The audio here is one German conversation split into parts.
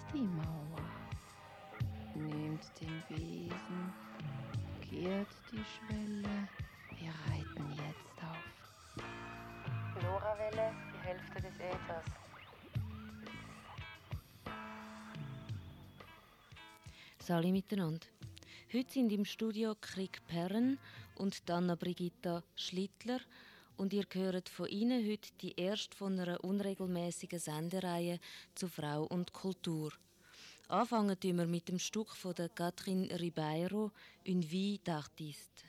Die Mauer nimmt den Besen, kehrt die Schwelle. Wir reiten jetzt auf. LoRaWelle, die Hälfte des Äthers. Salut miteinander. Heute sind im Studio Krieg Perren und Anna Brigitta Schlittler und ihr hört von ihnen heute die erste von einer unregelmäßigen Sendereihe zu Frau und Kultur. Anfangen wir mit dem Stück von der Catherine Ribeiro, «Une vie d'artiste».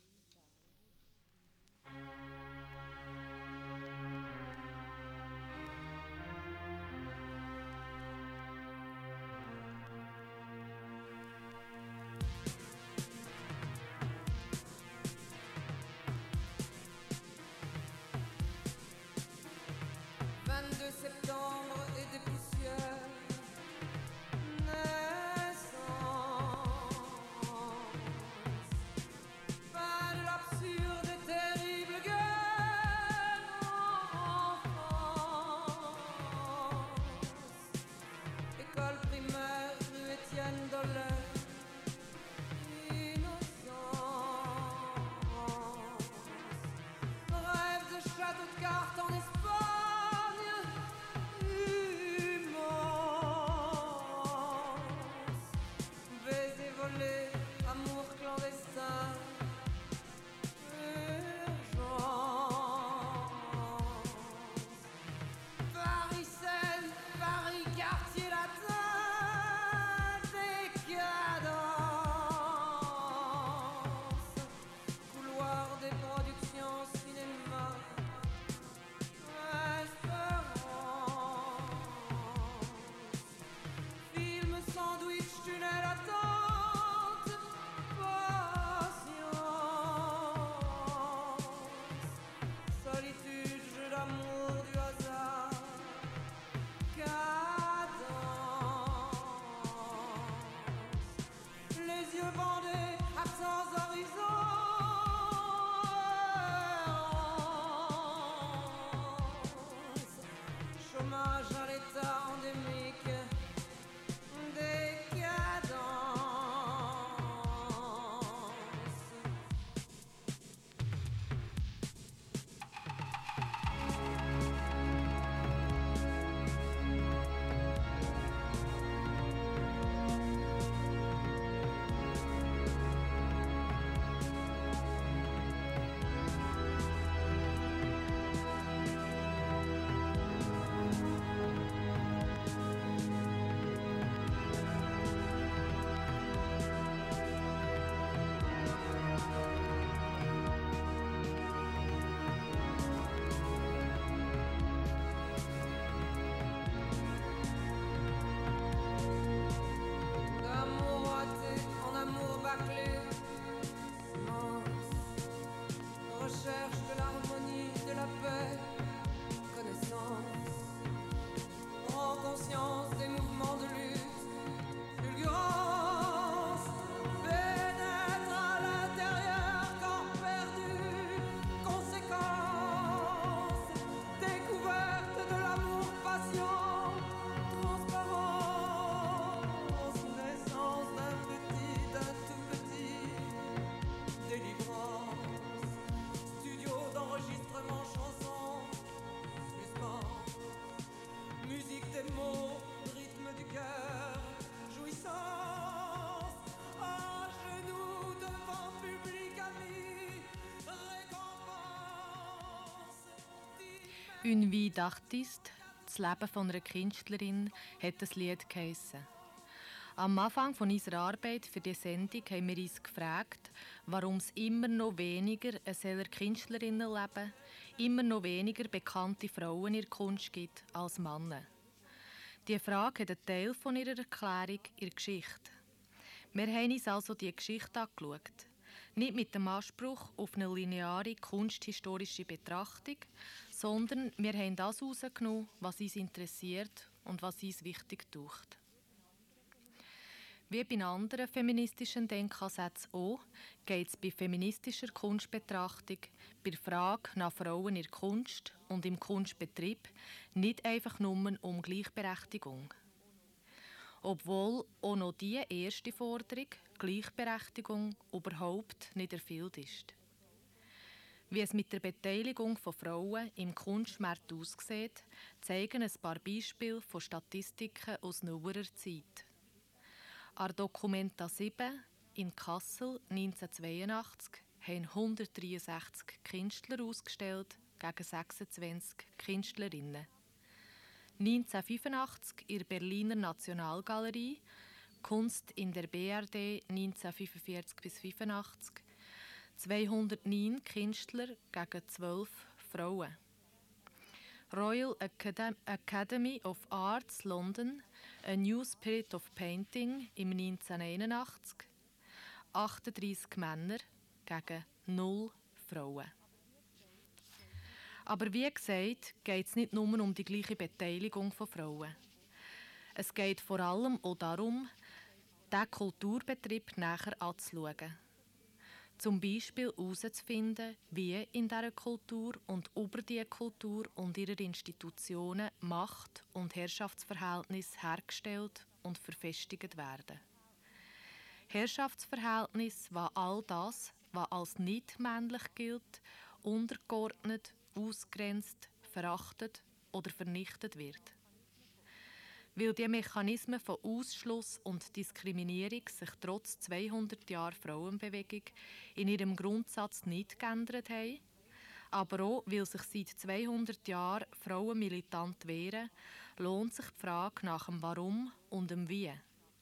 Septembre et des poussières naissance, fin de l'absurde et terrible guerre en France. École primaire rue Étienne Dollar, innocence, rêve de château de cartes en Espagne. Amour clandestin, urgence. Paris Seine, Paris quartier latin, décadence. Couloir des productions cinéma, espérance. Film sandwich, tunnel attente. Chômage à l'état endémique, décadence. Recherche de l'harmonie, de la paix, connaissance, prends conscience des mouvements de lutte, fulgurance, pénètre à l'intérieur, corps perdu, conséquence, découverte de l'amour, passion, transparence, naissance d'un tout petit, délivrance. Enregistrement, chanson, suspens, musique des mots, rythme du cœur, jouissance, à genoux devant public ami, récompense. «Une vie d'artiste», das Leben von einer Künstlerin, hat das Lied geheissen. Am Anfang unserer Arbeit für die Sendung haben wir uns gefragt, warum es immer noch weniger solcher Künstlerinnen leben, immer noch weniger bekannte Frauen in der Kunst gibt als Männer. Diese Frage hat einen Teil von ihrer Erklärung in der Geschichte. Wir haben uns also die Geschichte angeschaut. Nicht mit dem Anspruch auf eine lineare kunsthistorische Betrachtung, sondern wir haben das herausgenommen, was uns interessiert und was uns wichtig taucht. Wie bei anderen feministischen Denkansätzen auch, geht es bei feministischer Kunstbetrachtung, bei der Frage nach Frauen in der Kunst und im Kunstbetrieb nicht einfach nur um Gleichberechtigung. obwohl auch noch die erste Forderung, Gleichberechtigung, überhaupt nicht erfüllt ist. Wie es mit der Beteiligung von Frauen im Kunstmarkt aussieht, zeigen ein paar Beispiele von Statistiken aus neuerer Zeit. An Documenta 7 in Kassel 1982 haben 163 Künstler ausgestellt gegen 26 Künstlerinnen. 1985 in der Berliner Nationalgalerie, Kunst in der BRD 1945-85, 209 Künstler gegen 12 Frauen. Royal Academy of Arts London, A New Spirit of Painting im 1981, 38 Männer gegen 0 Frauen. Aber wie gesagt, geht es nicht nur um die gleiche Beteiligung von Frauen. Es geht vor allem auch darum, diesen Kulturbetrieb näher anzuschauen. Zum Beispiel herauszufinden, wie in dieser Kultur und über diese Kultur und ihre Institutionen Macht- und Herrschaftsverhältnisse hergestellt und verfestigt werden. Herrschaftsverhältnisse, was all das, was als nicht männlich gilt, untergeordnet, ausgrenzt, verachtet oder vernichtet wird. Weil die Mechanismen von Ausschluss und Diskriminierung sich trotz 200 Jahren Frauenbewegung in ihrem Grundsatz nicht geändert haben, aber auch, weil sich seit 200 Jahren Frauen militant wehren, lohnt sich die Frage nach dem Warum und dem Wie.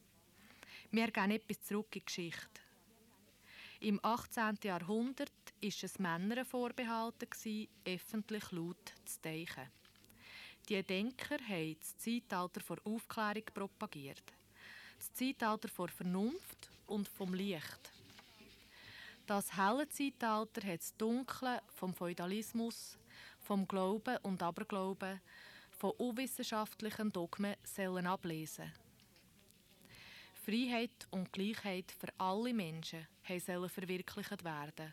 Wir gehen etwas zurück in die Geschichte. Im 18. Jahrhundert war es Männern vorbehalten, öffentlich laut zu denken. Die Denker haben das Zeitalter der Aufklärung propagiert. Das Zeitalter der Vernunft und vom Licht. Das helle Zeitalter hat das Dunkle vom Feudalismus, vom Glauben und Aberglauben, von unwissenschaftlichen Dogmen sollen ablesen. Freiheit und Gleichheit für alle Menschen sollen verwirklicht werden.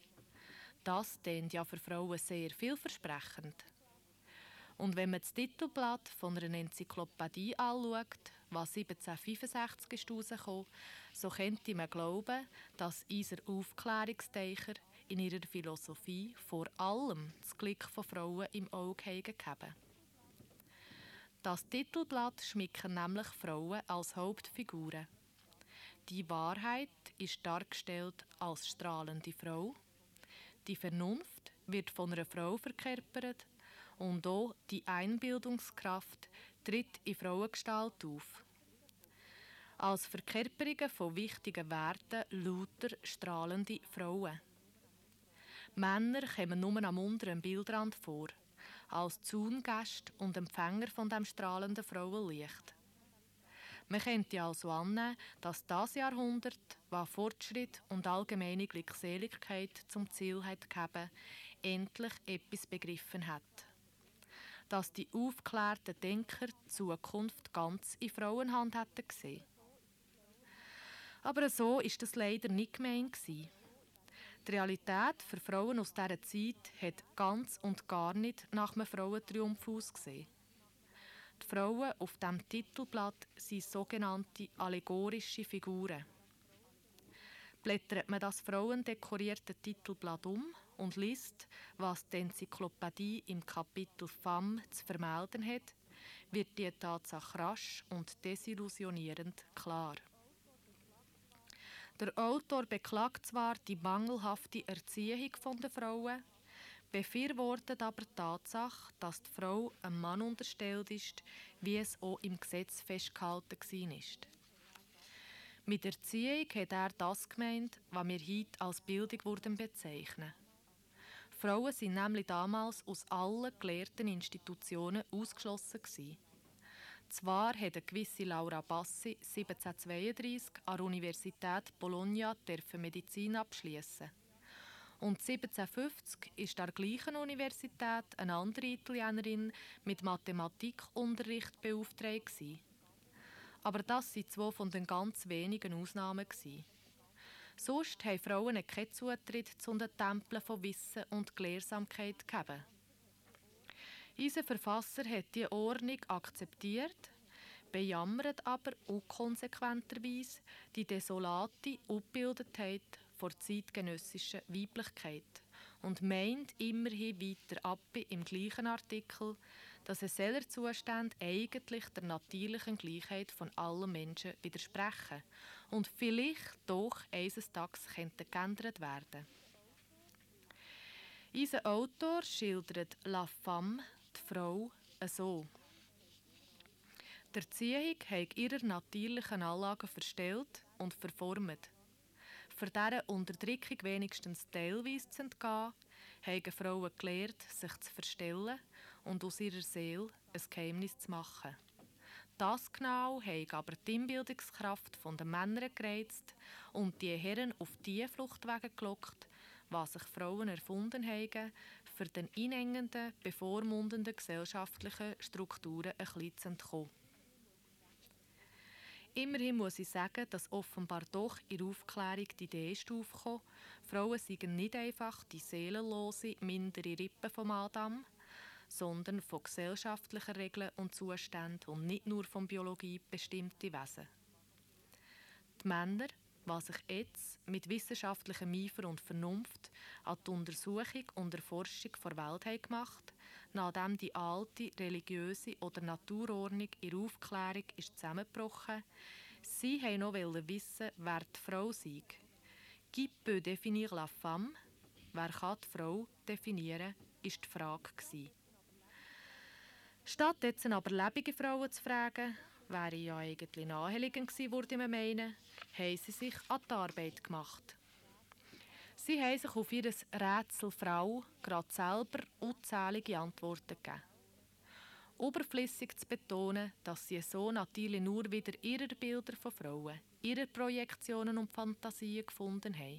Das klingt ja für Frauen sehr vielversprechend. Und wenn man das Titelblatt von einer Enzyklopädie anschaut, was 1765 ist herausgekommen, so könnte man glauben, dass unsere Aufklärungsteicher in ihrer Philosophie vor allem das Glück von Frauen im Auge haben. Das Titelblatt schmücken nämlich Frauen als Hauptfiguren. Die Wahrheit ist dargestellt als strahlende Frau. Die Vernunft wird von einer Frau verkörpert. Und auch die Einbildungskraft tritt in Frauengestalt auf. Als Verkörperungen von wichtigen Werten lauter strahlende Frauen. Männer kommen nur am unteren Bildrand vor, als Zaungäste und Empfänger von dem strahlenden Frauenlicht. Man könnte also annehmen, dass das Jahrhundert, das Fortschritt und allgemeine Glückseligkeit zum Ziel hat gegeben, endlich etwas begriffen hat. Dass die aufgeklärten Denker die Zukunft ganz in Frauenhand hätten gesehen. Aber so ist das leider nicht gemeint. Die Realität für Frauen aus dieser Zeit hat ganz und gar nicht nach einem Frauentriumph ausgesehen. Die Frauen auf diesem Titelblatt sind sogenannte allegorische Figuren. Blättert man das frauendekorierte Titelblatt um und liest, was die Enzyklopädie im Kapitel Femme zu vermelden hat, wird die Tatsache rasch und desillusionierend klar. Der Autor beklagt zwar die mangelhafte Erziehung der Frauen, befürwortet aber die Tatsache, dass die Frau einem Mann unterstellt ist, wie es auch im Gesetz festgehalten war. Mit Erziehung hat er das gemeint, was wir heute als Bildung bezeichnen. Frauen waren nämlich damals aus allen gelehrten Institutionen ausgeschlossen gewesen. Zwar hat eine gewisse Laura Bassi 1732 an der Universität Bologna Medizin abschließen. Und 1750 ist an der gleichen Universität eine andere Italienerin mit Mathematikunterricht beauftragt gewesen. Aber das waren zwei von den ganz wenigen Ausnahmen gewesen. Sonst haben Frauen keinen Zutritt zu den Tempeln von Wissen und Gelehrsamkeit gegeben. Unser Verfasser hat diese Ordnung akzeptiert, bejammert aber unkonsequenterweise die desolate Ungebildetheit vor zeitgenössischer Weiblichkeit und meint immerhin weiter ab im gleichen Artikel, dass ein solcher Zustand eigentlich der natürlichen Gleichheit von allen Menschen widersprechen und vielleicht doch eines Tages geändert werden. Unser Autor schildert La Femme, die Frau, so. Die Erziehung hat ihrer natürlichen Anlagen verstellt und verformt. Für diese Unterdrückung wenigstens teilweise zu entgehen, haben Frauen gelernt, sich zu verstellen und aus ihrer Seele ein Geheimnis zu machen. Das genau hat aber die Einbildungskraft der Männer gereizt und die Herren auf die Fluchtwege gelockt, was sich Frauen erfunden haben, für den einengenden, bevormundenden gesellschaftlichen Strukturen ein bisschen zu entkommen. Immerhin muss ich sagen, dass offenbar doch in der Aufklärung die Idee ist aufgekommen, Frauen seien nicht einfach die seelenlose, mindere Rippe vom Adam, sondern von gesellschaftlichen Regeln und Zuständen und nicht nur von Biologie bestimmte Wesen. Die Männer, die sich jetzt mit wissenschaftlichem Eifer und Vernunft an die Untersuchung und Erforschung der Welt haben gemacht, nachdem die alte religiöse oder Naturordnung in der Aufklärung ist zusammengebrochen, sie wollten noch wissen, wer die Frau sei. Qui peut définir la femme? Wer kann die Frau definieren, war die Frage. Statt jetzt aber lebende Frauen zu fragen, wäre ja eigentlich naheliegend gewesen, würde man meinen, haben sie sich an die Arbeit gemacht. Sie haben sich auf ihr Rätsel Frau gerade selber unzählige Antworten gegeben. Oberflüssig zu betonen, dass sie so natürlich nur wieder ihre Bilder von Frauen, ihre Projektionen und Fantasien gefunden haben.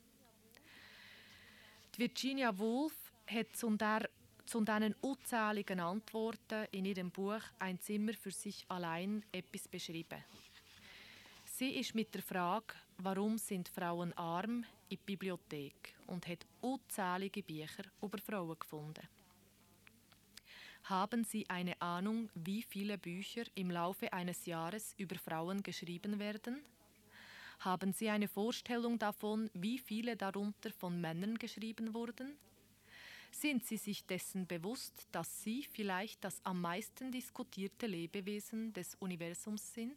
Die Virginia Woolf hat zu diesen unzähligen Antworten in ihrem Buch «Ein Zimmer für sich allein» etwas beschrieben. Sie ist mit der Frage, warum sind Frauen arm, in die Bibliothek und hat unzählige Bücher über Frauen gefunden. Haben Sie eine Ahnung, wie viele Bücher im Laufe eines Jahres über Frauen geschrieben werden? Haben Sie eine Vorstellung davon, wie viele darunter von Männern geschrieben wurden? Sind Sie sich dessen bewusst, dass Sie vielleicht das am meisten diskutierte Lebewesen des Universums sind?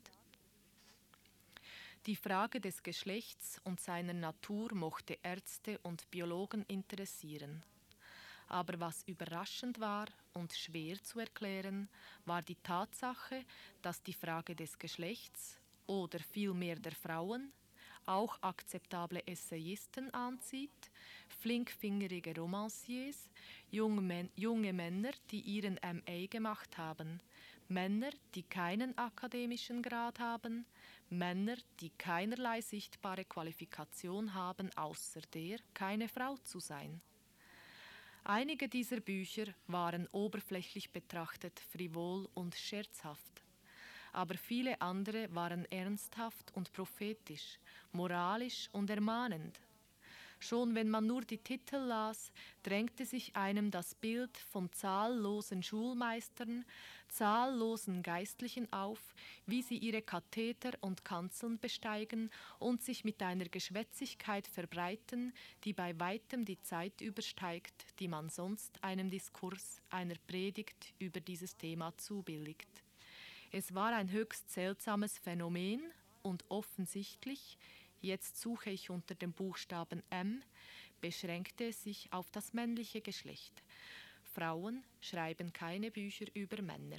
Die Frage des Geschlechts und seiner Natur mochte Ärzte und Biologen interessieren. Aber was überraschend war und schwer zu erklären, war die Tatsache, dass die Frage des Geschlechts oder vielmehr der Frauen auch akzeptable Essayisten anzieht, flinkfingerige Romanciers, junge Männer, die ihren MA gemacht haben, Männer, die keinen akademischen Grad haben, Männer, die keinerlei sichtbare Qualifikation haben, außer der, keine Frau zu sein. Einige dieser Bücher waren oberflächlich betrachtet frivol und scherzhaft, aber viele andere waren ernsthaft und prophetisch, moralisch und ermahnend. Schon wenn man nur die Titel las, drängte sich einem das Bild von zahllosen Schulmeistern, zahllosen Geistlichen auf, wie sie ihre Katheter und Kanzeln besteigen und sich mit einer Geschwätzigkeit verbreiten, die bei weitem die Zeit übersteigt, die man sonst einem Diskurs, einer Predigt über dieses Thema zubilligt. Es war ein höchst seltsames Phänomen und offensichtlich, jetzt suche ich unter dem Buchstaben M, beschränkte es sich auf das männliche Geschlecht. Frauen schreiben keine Bücher über Männer.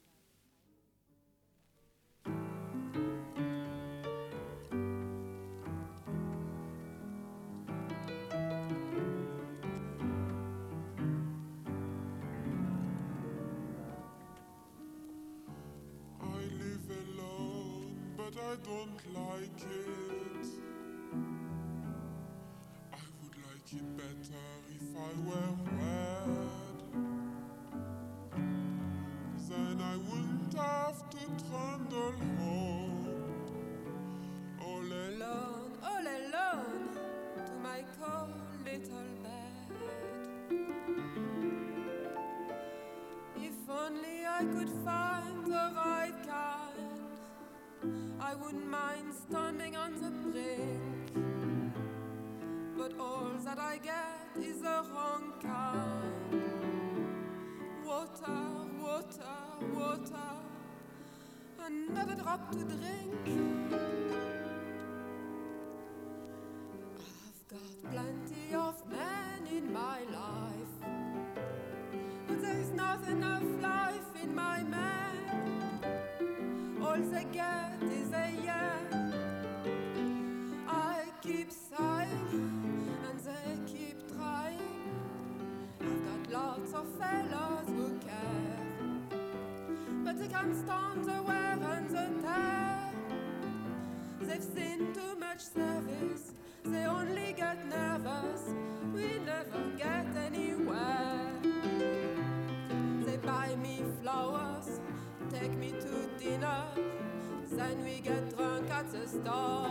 I live alone, but I don't like it. I would like it better if I were wed. Then I wouldn't have to trundle home all alone to my cold little bed. If only I could find the right kind I wouldn't mind standing on the brink, but all that I get is the wrong kind. Water, water, water, another drop to drink. I've got plenty of men in my life, but there's not enough life in my man. All they get is a year. I keep sighing and they keep trying. I've got lots of fellows who care, but they can't stand the wear and the tear. They've seen too much service, they only get nervous. We never get anywhere. They buy me flowers, take me to dinner, then we get drunk at the store.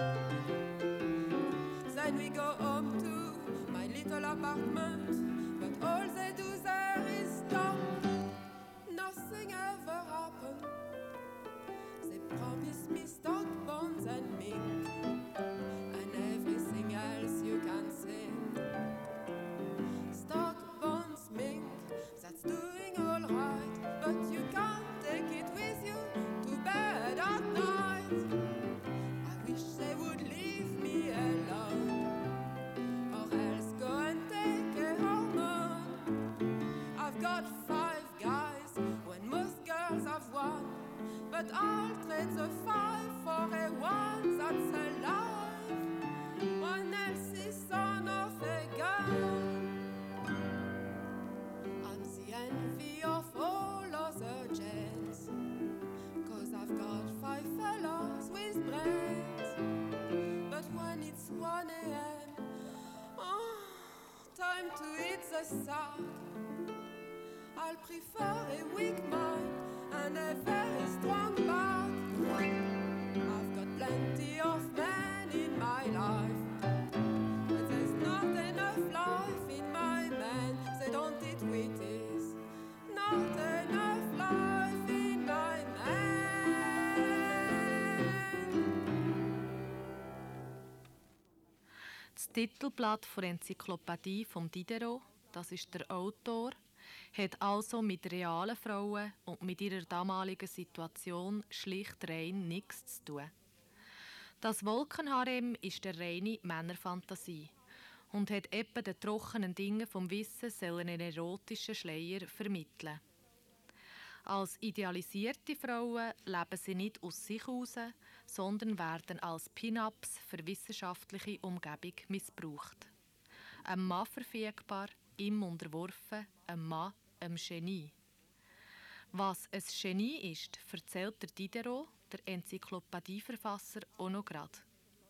Then we go home to my little apartment, but all they do there is talk. Nothing ever happened. They promise me stock bonds and mink, and everything else you can sing. Stock bonds, mink, that's doing all right, but you can't take it with you to bed at night. I wish they would leave me alone, or else go and take a hormone. I've got 5 guys when most girls have 1, but I'll trade the 5 for a 1 that's alive. One else is son of a gun. I'm the envy of all other gents, 'cause I've got 5 fellows with brains. But when it's 1 a.m., oh, time to hit the sack. I'll prefer a weak mind and a very strong back. I've got plenty of men in my life, but there's not enough life in my men. They don't eat Wheaties. Not enough life in my man. Das Titelblatt der Enzyklopädie von Diderot, das ist der Autor, hat also mit realen Frauen und mit ihrer damaligen Situation schlicht rein nichts zu tun. Das Wolkenharem ist der reine Männerfantasie und hat etwa den trockenen Dingen vom Wissen sollen einen erotischen Schleier vermitteln. Als idealisierte Frauen leben sie nicht aus sich heraus, sondern werden als Pin-Ups für wissenschaftliche Umgebung missbraucht. Ein Mann verfügbar, ihm unterworfen, ein Mann, ein Genie. Was ein Genie ist, erzählt der Diderot, der Enzyklopädieverfasser, auch noch gerade.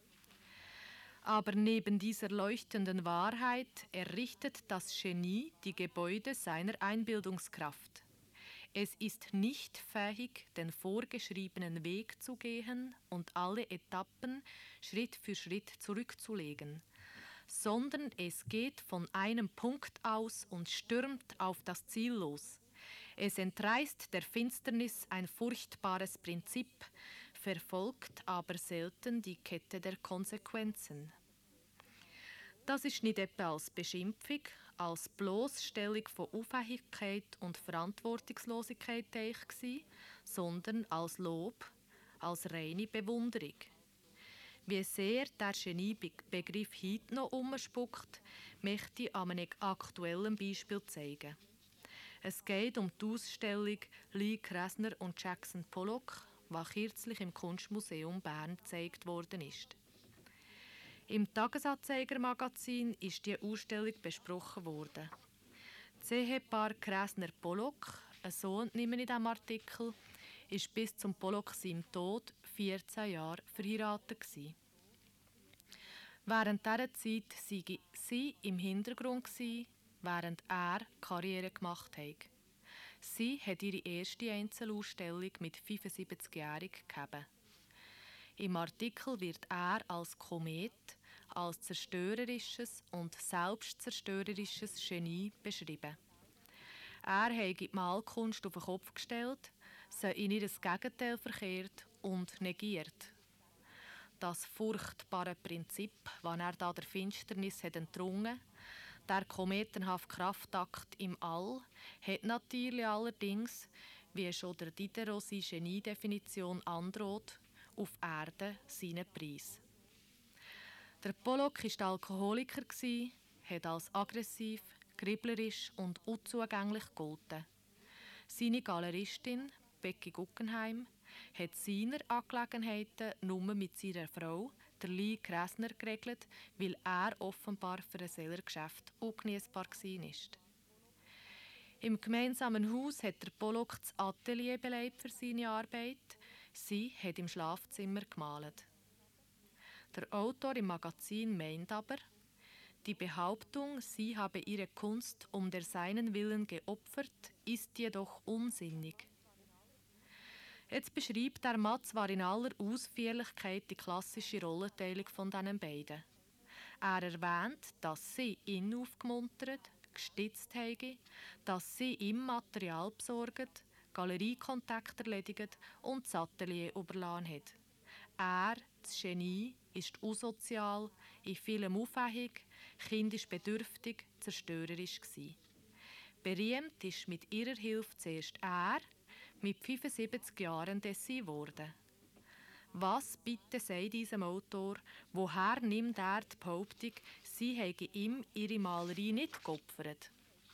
Aber neben dieser leuchtenden Wahrheit errichtet das Genie die Gebäude seiner Einbildungskraft. Es ist nicht fähig, den vorgeschriebenen Weg zu gehen und alle Etappen Schritt für Schritt zurückzulegen, sondern es geht von einem Punkt aus und stürmt auf das Ziel los. Es entreißt der Finsternis ein furchtbares Prinzip, verfolgt aber selten die Kette der Konsequenzen. Das ist nicht etwa als Beschimpfung, als Bloßstellung von Unfähigkeit und Verantwortungslosigkeit gewesen, sondern als Lob, als reine Bewunderung. Wie sehr der Geniebegriff heute noch umspuckt, möchte ich an einem aktuellen Beispiel zeigen. Es geht um die Ausstellung Lee Krasner und Jackson Pollock, die kürzlich im Kunstmuseum Bern gezeigt worden ist. Im Tagesanzeiger-Magazin ist die Ausstellung besprochen worden. Das Ehepaar Krasner-Pollock, ein Sohn nehme ich in diesem Artikel, ist bis zum Pollock seinem Tod 14 Jahre verheiratet gewesen. Während dieser Zeit sei sie im Hintergrund gewesen, während er Karriere gemacht hat. Sie hat ihre erste Einzelausstellung mit 75-jährig gegeben. Im Artikel wird er als Komet, als zerstörerisches und selbstzerstörerisches Genie beschrieben. Er habe die Malkunst auf den Kopf gestellt, sie in ihr Gegenteil verkehrt und negiert. Das furchtbare Prinzip, das er da der Finsternis hat entrungen, der kometenhafte Kraftakt im All, hat natürlich allerdings, wie schon der Diderot seine Geniedefinition androht, auf Erde seinen Preis. Der Pollock war Alkoholiker, hat als aggressiv, kriblerisch und unzugänglich gegolten. Seine Galeristin, Becky Guggenheim, hat seine Angelegenheiten nur mit seiner Frau, der Lee Krasner, geregelt, weil er offenbar für ein Sellergeschäft ungenießbar war. Im gemeinsamen Haus hat der Pollock das Atelier beleibt für seine Arbeit. Sie hat im Schlafzimmer gemalt. Der Autor im Magazin meint aber, die Behauptung, sie habe ihre Kunst um der seinen Willen geopfert, ist jedoch unsinnig. Jetzt beschreibt der Mann zwar in aller Ausführlichkeit die klassische Rollenteilung von diesen beiden. Er erwähnt, dass sie ihn aufgemuntert, gestützt haben, dass sie ihm Material besorgt, Galeriekontakte erledigt und das Atelier überlassen hat. Er, das Genie, ist unsozial, in vielem aufhängig, kindisch bedürftig, zerstörerisch gsi. Berühmt ist mit ihrer Hilfe zuerst er, mit 75 Jahren dessen geworden. Was bitte sei diesem Autor, woher nimmt er die Behauptung, sie hätte ihm ihre Malerei nicht geopfert?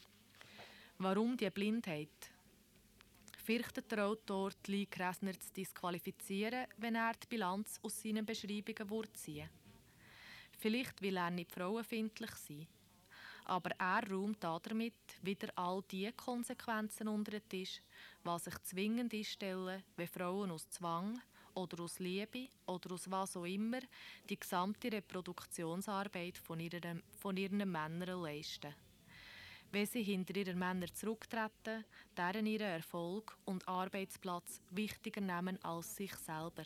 Warum die Blindheit? Fürchtet der Autor, die Lee Krasner zu disqualifizieren, wenn er die Bilanz aus seinen Beschreibungen ziehen würde? Vielleicht will er nicht frauenfindlich sein. Aber er räumt damit wieder all die Konsequenzen unter den Tisch, was sich zwingend einstellen, wenn Frauen aus Zwang oder aus Liebe oder aus was auch immer die gesamte Reproduktionsarbeit von ihren Männern leisten. Wenn sie hinter ihren Männern zurücktreten, deren ihren Erfolg und Arbeitsplatz wichtiger nehmen als sich selber.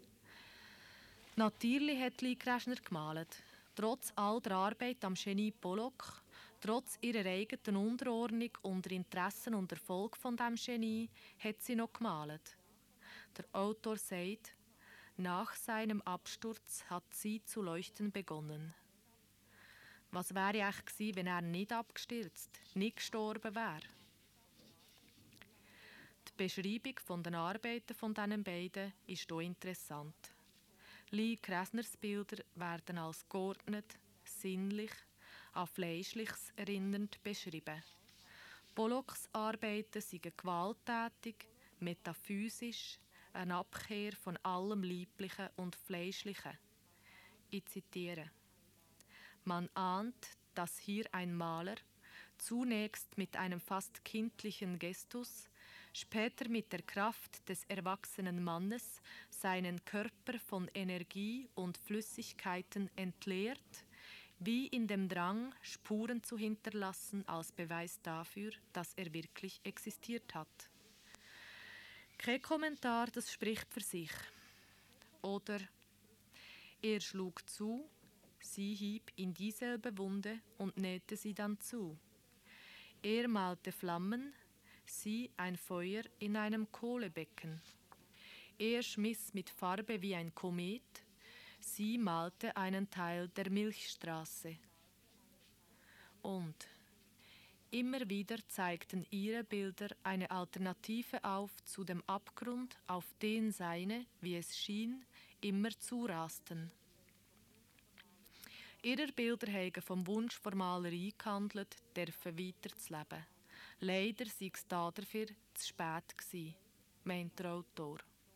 Natürlich hat Lee Krasner gemalt. Trotz all der Arbeit am Genie Pollock, trotz ihrer eigenen Unterordnung unter Interessen und Erfolg von dem Genie, hat sie noch gemalt. Der Autor sagt, nach seinem Absturz hat sie zu leuchten begonnen. Was wäre eigentlich gewesen, wenn er nicht abgestürzt, nicht gestorben wäre? Die Beschreibung von den Arbeiten von diesen beiden ist hier interessant. Lee Krasners Bilder werden als geordnet, sinnlich, an Fleischliches erinnernd beschrieben. Pollocks Arbeiten sind gewalttätig, metaphysisch, eine Abkehr von allem Lieblichen und Fleischlichen. Ich zitiere. Man ahnt, dass hier ein Maler, zunächst mit einem fast kindlichen Gestus, später mit der Kraft des erwachsenen Mannes seinen Körper von Energie und Flüssigkeiten entleert, wie in dem Drang, Spuren zu hinterlassen als Beweis dafür, dass er wirklich existiert hat. Kein Kommentar, das spricht für sich. Oder er schlug zu, sie hieb in dieselbe Wunde und nähte sie dann zu. Er malte Flammen, sie ein Feuer in einem Kohlebecken. Er schmiss mit Farbe wie ein Komet, sie malte einen Teil der Milchstraße. Und immer wieder zeigten ihre Bilder eine Alternative auf zu dem Abgrund, auf den seine, wie es schien, immer zurasten. Ihre Bilder haben vom Wunsch vor Malerei gehandelt, dürfen weiterzuleben. Leider sei es dafür zu spät gewesen, meint der Autor.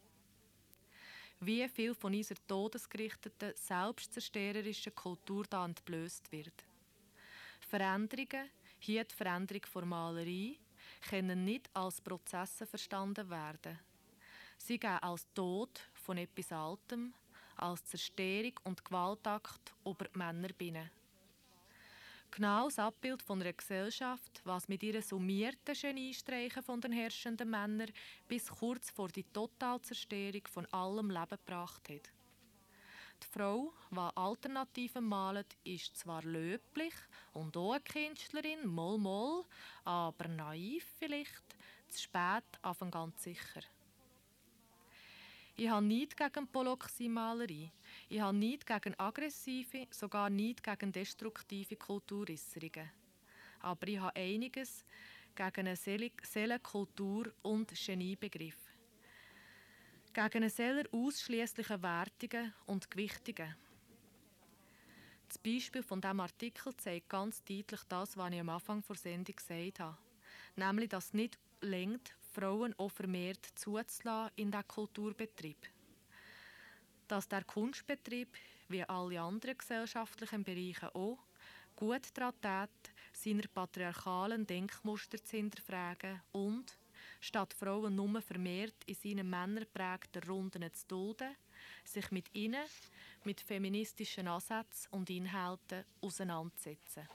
Wie viel von unserer todesgerichteten, selbstzerstörerischen Kultur da entblößt wird. Veränderungen, hier die Veränderung der Malerei, können nicht als Prozesse verstanden werden. Sie gehen als Tod von etwas Altem, als Zerstörung und Gewaltakt über die Männerbiene. Genau das Abbild von einer Gesellschaft, was mit ihren summierten Geniestreichen von den herrschenden Männern bis kurz vor die Totalzerstörung von allem Leben gebracht hat. Die Frau, die Alternativen malt, ist zwar löblich und auch eine Künstlerin, moll, aber naiv vielleicht, zu spät, aber ganz sicher. Ich habe nichts gegen Pollock-Malerei. Ich habe nichts gegen aggressive, sogar nichts gegen destruktive Kulturäusserungen. Aber ich habe einiges gegen einen Seelenkultur- und Geniebegriff. Gegen einen Seeler ausschliesslichen Wertungen und Gewichtungen. Das Beispiel von diesem Artikel zeigt ganz deutlich das, was ich am Anfang der Sendung gesagt habe. Nämlich, dass es nicht reicht, Frauen auch vermehrt zuzulassen in diesen Kulturbetrieb. Dass der Kunstbetrieb, wie alle anderen gesellschaftlichen Bereiche auch, gut daran tät, seine patriarchalen Denkmuster zu hinterfragen und, statt Frauen nur vermehrt in seinen männerprägten Runden zu dulden, sich mit ihnen, mit feministischen Ansätzen und Inhalten auseinanderzusetzen.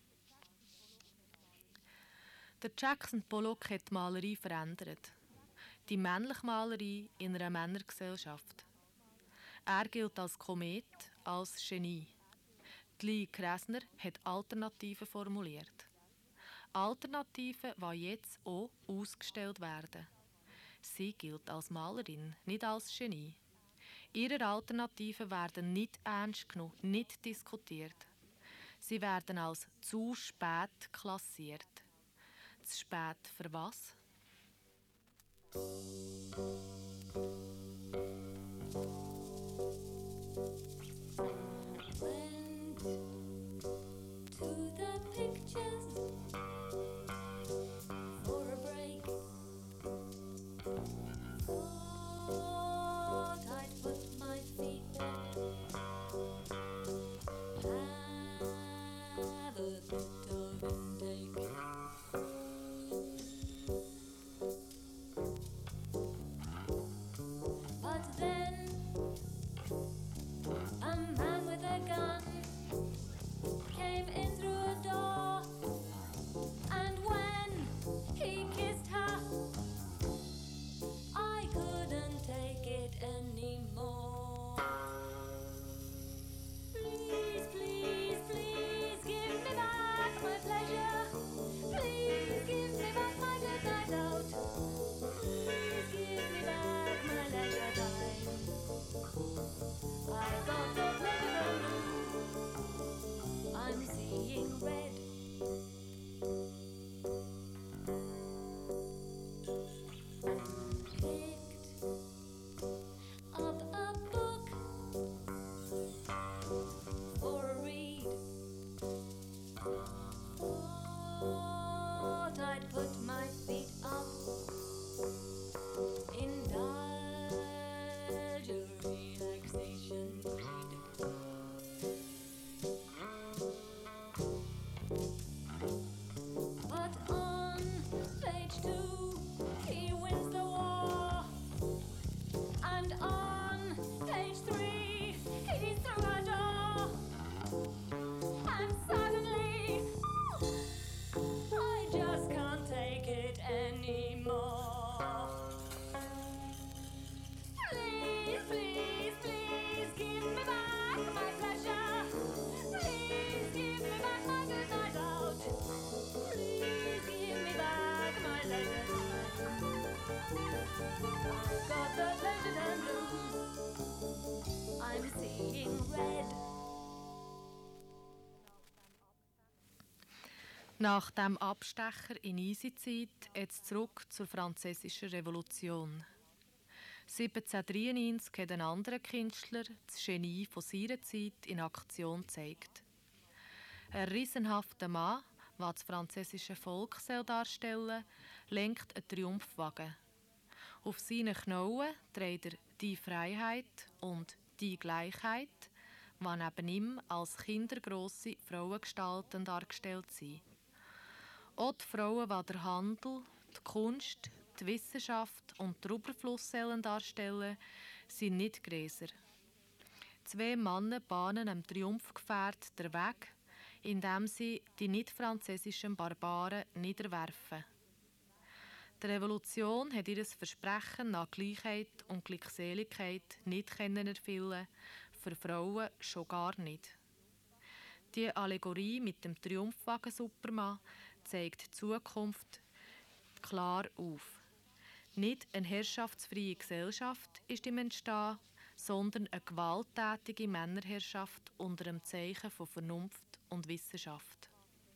Der Jackson Pollock hat die Malerei verändert. Die männliche Malerei in einer Männergesellschaft. Er gilt als Komet, als Genie. Die Lee Krasner hat Alternativen formuliert. Alternativen, die jetzt auch ausgestellt werden. Sie gilt als Malerin, nicht als Genie. Ihre Alternativen werden nicht ernst genommen, nicht diskutiert. Sie werden als zu spät klassiert. Zu spät für was? Nach dem Abstecher in Easy-Zeit jetzt zurück zur Französischen Revolution. 1793 hat ein anderer Künstler das Genie von seiner Zeit in Aktion gezeigt. Ein riesenhafter Mann, der das französische Volk darstellen, lenkt einen Triumphwagen. Auf seinen Knollen trägt er «Die Freiheit» und «Die Gleichheit», die neben ihm als kindergrosse Frauengestalten dargestellt sind. Auch die Frauen, die den Handel, die Kunst, die Wissenschaft und den Überfluss darstellen, sind nicht Gräser. Zwei Männer bahnen am Triumphgefährt den Weg, indem sie die nicht-französischen Barbaren niederwerfen. Die Revolution hat ihr Versprechen nach Gleichheit und Glückseligkeit nicht erfüllen, für Frauen schon gar nicht. Die Allegorie mit dem Triumphwagen Superman zeigt die Zukunft klar auf. Nicht eine herrschaftsfreie Gesellschaft ist im Entstehen, sondern eine gewalttätige Männerherrschaft unter dem Zeichen von Vernunft und Wissenschaft.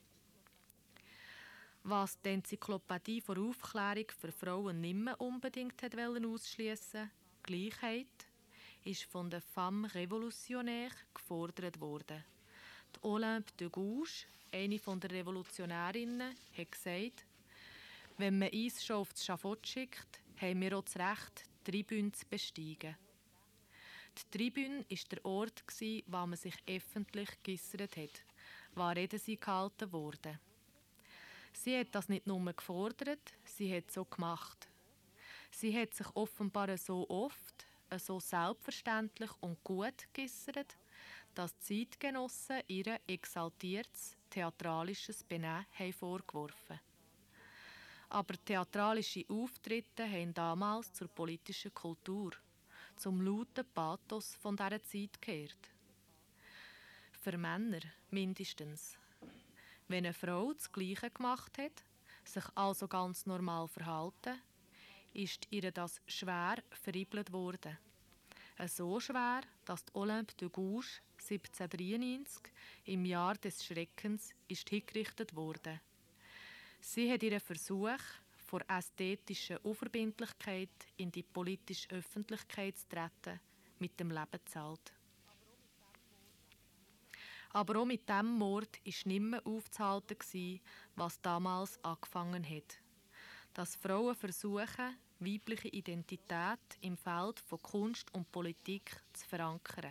Was die Enzyklopädie vor Aufklärung für Frauen nicht mehr unbedingt ausschliessen, Gleichheit, ist von den Femmes Révolutionnaires gefordert worden. Die Olympe de Gouges, eine der Revolutionärinnen, hat gesagt, wenn man uns schon aufs Schafott schickt, haben wir auch das Recht, die Tribüne zu besteigen. Die Tribüne war der Ort, wo man sich öffentlich geäussert hat, wo Reden gehalten wurden. Sie hat das nicht nur gefordert, sie hat es so gemacht. Sie hat sich offenbar so oft, so selbstverständlich und gut geäussert, dass Zeitgenossen ihr exaltiertes, theatralisches Benehmen vorgeworfen haben. Aber theatralische Auftritte haben damals zur politischen Kultur, zum lauten Pathos von dieser Zeit gehört. Für Männer mindestens. Wenn eine Frau das Gleiche gemacht hat, sich also ganz normal verhalten, ist ihr das schwer verriebelt worden. So schwer, dass die Olympe de Gouges 1793 im Jahr des Schreckens ist hingerichtet wurde. Sie hat ihren Versuch, vor ästhetischer Unverbindlichkeit in die politische Öffentlichkeit zu treten, mit dem Leben gezahlt. Aber auch mit diesem Mord war nicht mehr aufzuhalten, was damals angefangen hat. Dass Frauen versuchen, weibliche Identität im Feld von Kunst und Politik zu verankern.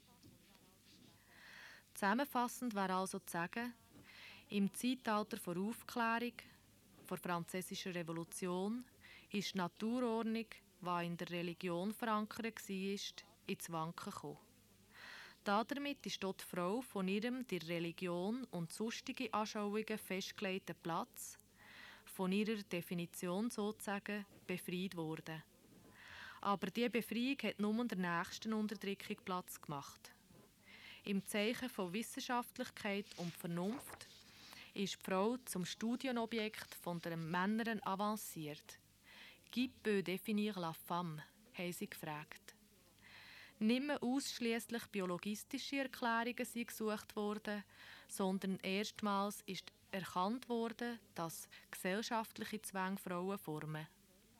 Zusammenfassend wäre also zu sagen, im Zeitalter der Aufklärung, der Französischen Revolution, ist die Naturordnung, die in der Religion verankert war, ins Wanken gekommen. Damit ist dort die Frau von ihrem der Religion und sonstige Anschauungen festgelegten Platz, von ihrer Definition sozusagen, befreit worden. Aber diese Befreiung hat nur der nächsten Unterdrückung Platz gemacht. Im Zeichen von Wissenschaftlichkeit und Vernunft ist die Frau zum Studienobjekt von den Männern avanciert. «Qui peut définir la femme?» haben sie gefragt. Nicht mehr ausschliesslich biologistische Erklärungen sind gesucht worden, sondern erstmals ist erkannt worden, dass gesellschaftliche Zwänge Frauen formen.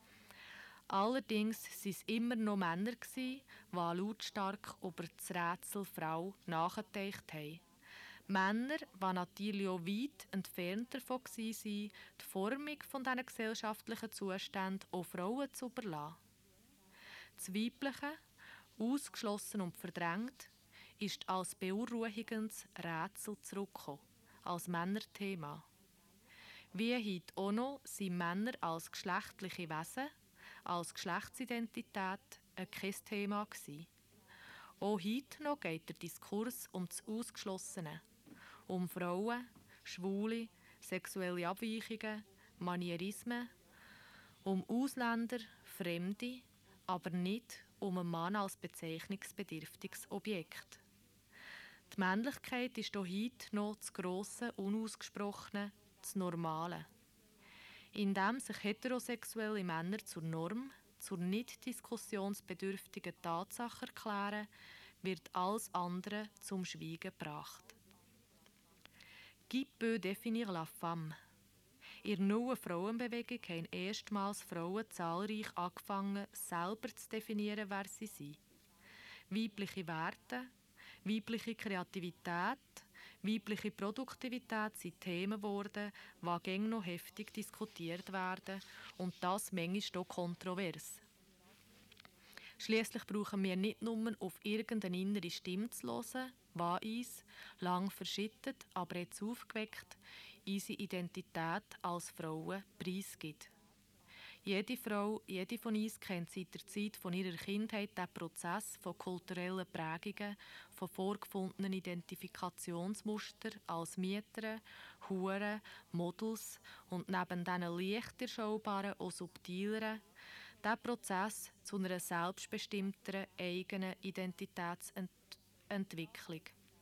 Allerdings waren es immer noch Männer, die lautstark über das Rätsel Frau nachgedacht haben. Männer, die natürlich auch weit entfernt davon waren, die Formung von diesen gesellschaftlichen Zuständen auch Frauen zu überlassen. Das Weibliche, ausgeschlossen und verdrängt, ist als beunruhigendes Rätsel zurückgekommen, als Männerthema. Wie heute auch noch sind Männer als geschlechtliche Wesen, als Geschlechtsidentität kein Thema gewesen. Auch heute noch geht der Diskurs um das Ausgeschlossene, um Frauen, Schwule, sexuelle Abweichungen, Manierismen, um Ausländer, Fremde, aber nicht um einen Mann als bezeichnungsbedürftiges Objekt. Die Männlichkeit ist auch heute noch das grosse, unausgesprochene, das Normale. Indem sich heterosexuelle Männer zur Norm, zur nicht diskussionsbedürftigen Tatsache erklären, wird alles andere zum Schweigen gebracht. «Qui peut définir la femme?» In der neuen Frauenbewegung haben erstmals Frauen zahlreich angefangen, selber zu definieren, wer sie sind. Weibliche Werte, weibliche Kreativität, weibliche Produktivität sind Themen geworden, die gängig noch heftig diskutiert werden und das manchmal auch kontrovers. Schliesslich brauchen wir nicht nur auf irgendeine innere Stimme zu hören, die uns, lang verschüttet, aber jetzt aufgeweckt, unsere Identität als Frauen preisgibt. Jede Frau, jede von uns kennt seit der Zeit von ihrer Kindheit den Prozess von kulturellen Prägungen, von vorgefundenen Identifikationsmustern als Mieter, Hure, Models und neben diesen leicht erschaubaren und subtileren, der Prozess zu einer selbstbestimmteren eigenen Identitätsentwicklung.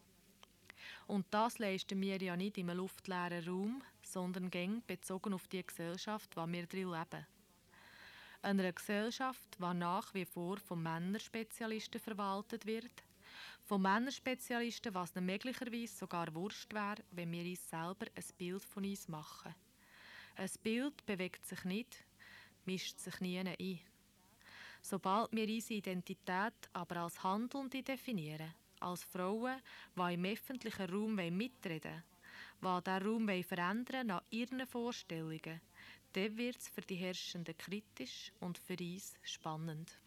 Und das leisten wir ja nicht in einem luftleeren Raum, sondern gängig bezogen auf die Gesellschaft, in der wir drin leben. Einer Gesellschaft, die nach wie vor von Männerspezialisten verwaltet wird. Von Männerspezialisten, was ihnen möglicherweise sogar wurscht wäre, wenn wir uns selber ein Bild von uns machen. Ein Bild bewegt sich nicht, mischt sich nie ein. Sobald wir unsere Identität aber als Handelnde definieren, als Frauen, die im öffentlichen Raum mitreden wollen, die diesen Raum verändern nach ihren Vorstellungen, dann wird es für die Herrschenden kritisch und für uns spannend.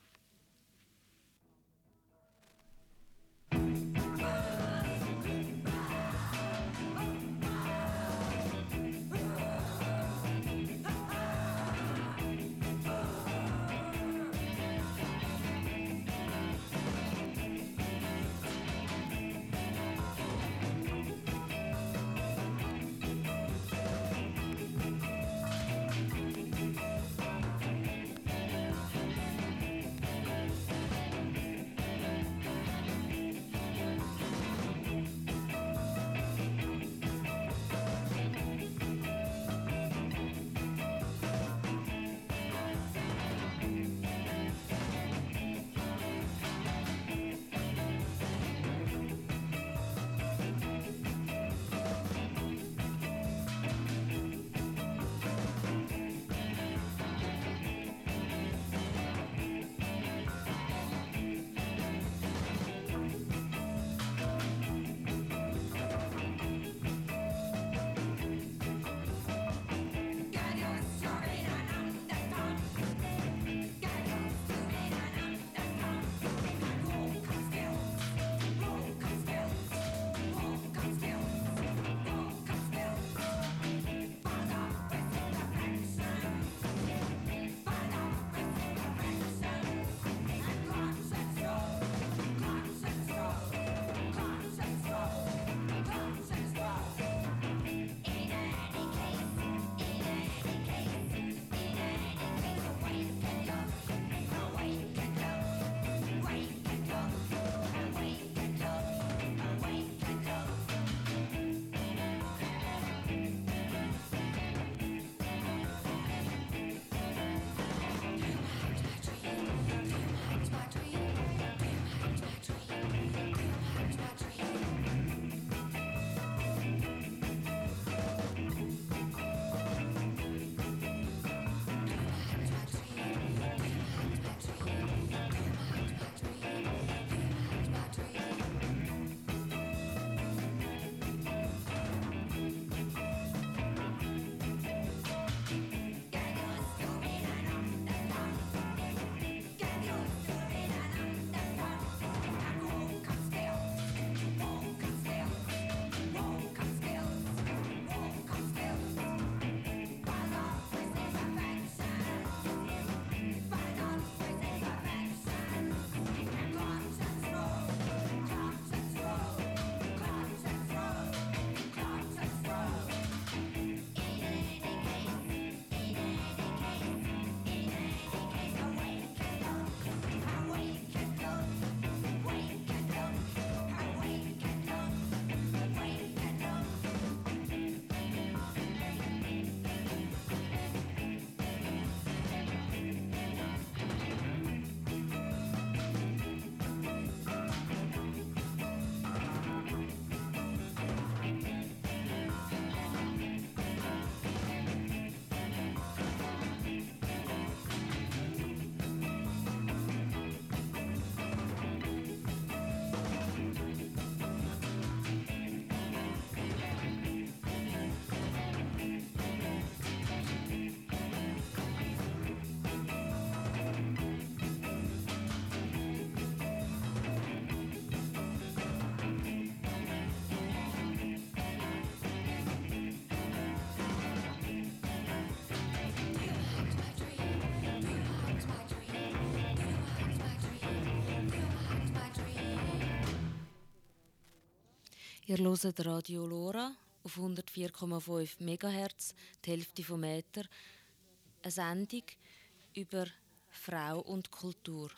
Ihr hört Radio Lora auf 104,5 MHz, die Hälfte vom Meter. Eine Sendung über Frau und Kultur.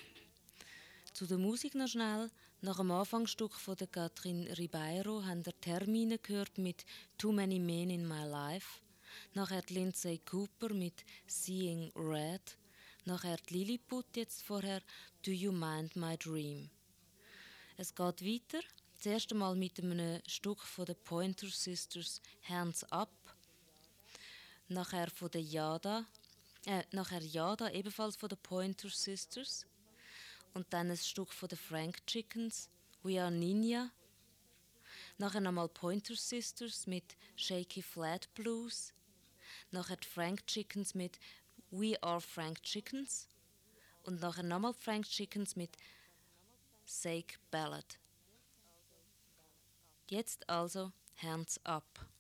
Zu der Musik noch schnell. Nach dem Anfangsstück von der Catherine Ribeiro haben wir Termine gehört mit «Too Many Men in My Life». Nachher Lindsay Cooper mit «Seeing Red». Nachher die Lilliput, jetzt vorher «Do You Mind My Dream». Es geht weiter, das erste Mal mit einem Stück von den Pointer Sisters «Hands Up». Nachher von der Yada, ebenfalls von den Pointer Sisters. Und dann ein Stück von den Frank Chickens, «We Are Ninja». Nachher nochmal Pointer Sisters mit «Shaky Flat Blues». Nachher die Frank Chickens mit «We Are Frank Chickens». Und nachher nochmal Frank Chickens mit «Sake Ballad». Jetzt also «Hands Up».